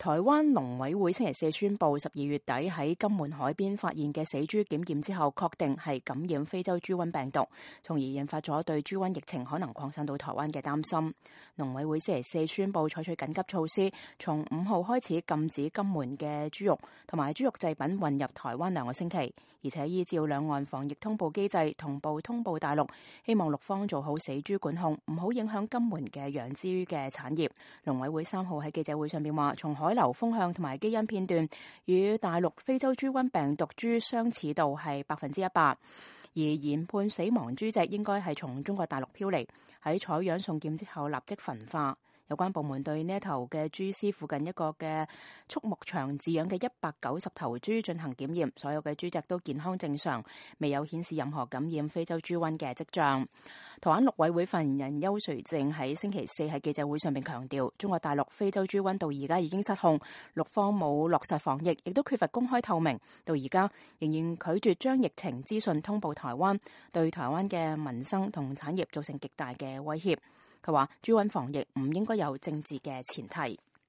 台灣農委會星期四宣布，12月底喺金門海邊發現嘅死豬檢驗之後，確定係感染非洲豬瘟病毒，從而引發咗對豬瘟疫情可能擴散到台灣嘅擔心。農委會星期四宣布採取緊急措施，從5號開始禁止金門嘅豬肉同埋豬肉製品運入台灣2個星期，而且依照兩岸防疫通報機制，同步通報大陸，希望陸方做好死豬管控，唔好影響金門嘅養豬嘅產業。農委會3號喺記者會上邊話，從海流風向同埋基因片段與大陸非洲豬瘟病毒株相似度係100%，而研判死亡豬隻應該係從中國大陸飄嚟，喺採樣送檢之後立即焚化。有關部門對呢一頭嘅豬屍附近一個嘅畜牧場飼養嘅190頭豬進行檢驗，所有嘅豬隻都健康正常，未有顯示任何感染非洲豬瘟嘅跡象。台灣陸委會發言人邱垂正喺星期四喺記者會上面強調，中國大陸非洲豬瘟到而家已經失控，陸方冇落實防疫，亦都缺乏公開透明，到而家仍然拒絕將疫情資訊通報台灣，對台灣嘅民生同產業造成極大嘅威脅。佢話豬瘟防疫唔應該有政治嘅前提。